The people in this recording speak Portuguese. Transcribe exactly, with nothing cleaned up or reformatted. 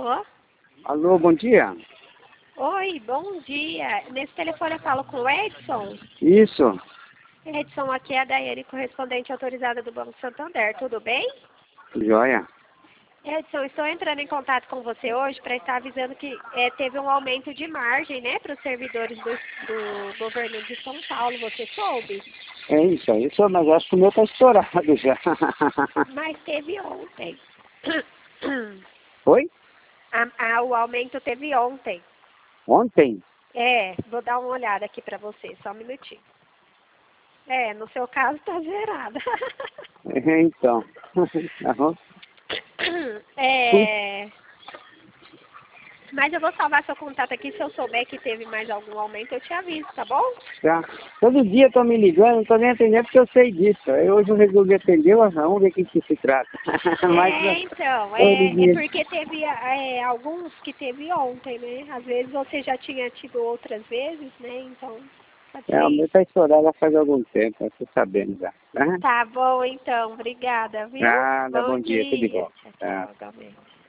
Alô? Alô, bom dia. Oi, bom dia. Nesse telefone eu falo com o Edson. Isso. Edson, aqui é a Daiane, correspondente autorizada do Banco Santander. Tudo bem? Joia. Edson, estou entrando em contato com você hoje para estar avisando que é, teve um aumento de margem, né, para os servidores do, do governo de São Paulo. Você soube? É isso aí, isso, mas acho que o meu tá estourado já. Mas teve ontem. Oi? A, a, o aumento teve ontem. Ontem? É, vou dar uma olhada aqui para você, só um minutinho. É, no seu caso tá zerada. É, então. Aham. É, mas eu vou salvar seu contato aqui, se eu souber que teve mais algum aumento, eu te aviso, tá bom? Tá. Todo dia estão me ligando, não tô nem atendendo porque eu sei disso. Aí hoje eu resolvi atender, mas vamos ver o que, que se trata. Mas, É, então, todo é, é dia. porque teve é, alguns que teve ontem, né? Às vezes você já tinha tido outras vezes, né? Então, pode É, ser o meu isso. tá estourado já faz algum tempo, eu tô sabendo já. Tá? Tá bom, então, obrigada, viu? Nada, Bom bom dia, tudo de dia. bom. Tchau, Tá. tchau, igualmente.